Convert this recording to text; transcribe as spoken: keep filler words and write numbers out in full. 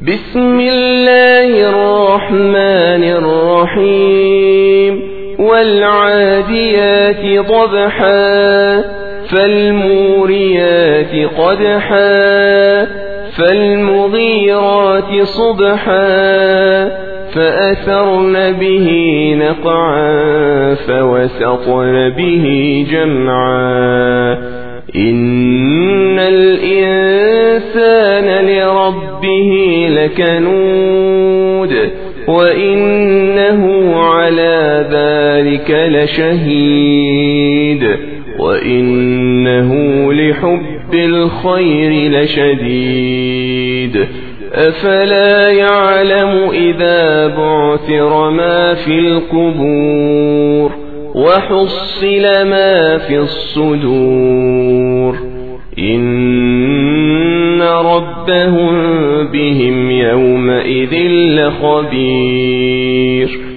بسم الله الرحمن الرحيم والعاديات ضبحا فالموريات قدحا فالمغيرات صبحا فأثرن به نقعا فوسطن به جمعا إن الإنسان لربه لكنود وإنه على ذلك لشهيد وإنه لحب الخير لشديد أفلا يعلم إذا بعثر ما في القبور وحصل ما في الصدور إن ربهم بهم يومئذ لخبير